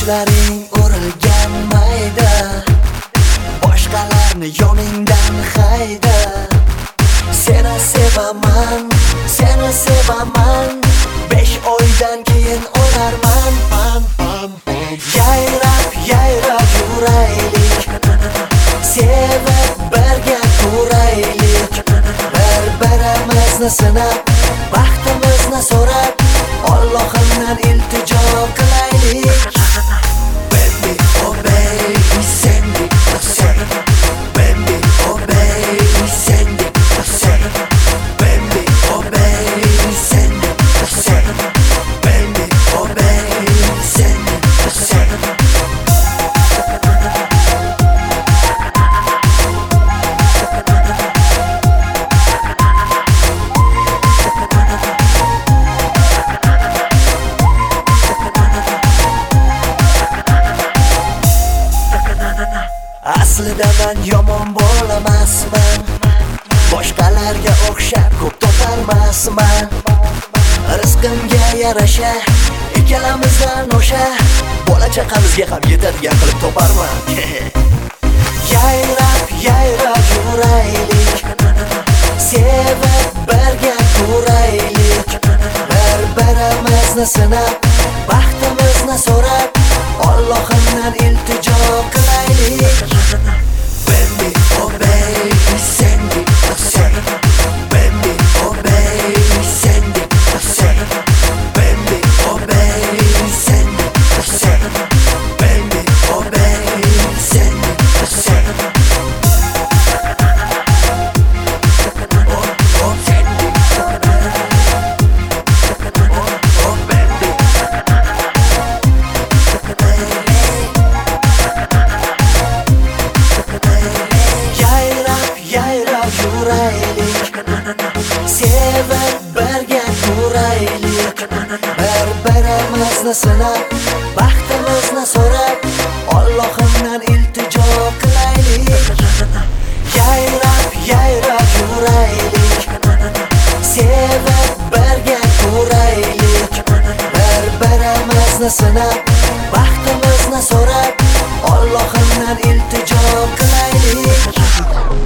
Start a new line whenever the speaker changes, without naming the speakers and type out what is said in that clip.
Sochlaring o'rilgan mayda, boshqalarni yoningdan hayda. Seni sevaman, seni sevaman, 5 oydan keyin o'larman. Yayrab, yayrab yuraylik, sevib birga turaylik. Bir-birimizni sinab, baxtimizni so'rab, Allohimdan iltijo qilaylik. Baby, oh baby, send it, send it. Baby, oh baby, send it, send it. Baby, oh baby, send it, send it. Baby, oh baby, send it, send it. Aslida men yomon bo'lamasman, boshqalarga o'xshab ko'p topolmasman. Rizqimga yarasha ikkalamizdan o'sha bola chaqamizga ham yetadigan qilib toparman. Yayrab, yayrab yuraylik, sevib birga turaylik. Bir-birimizni sinab, baxtimizni so'rab, Allohimdan iltijo qilaylik. Baby, oh baby, send it, send it. Baby, oh baby, send it, send it. Baby, oh baby, send it, send it. Baby, oh baby, send it, send it. Oh, oh, send it. Oh, oh, baby. Yayrab, yayrab yuraylik, sevib birga turaylik. Bir-birimizni sinab, baxtimizni so'rab, Allohimdan iltijo qilaylik. Yayrab, yayrab yuraylik, sevib birga turaylik. Bir-birimizni sinab, baxtimizni so'rab, Allohimdan iltijo qilaylik.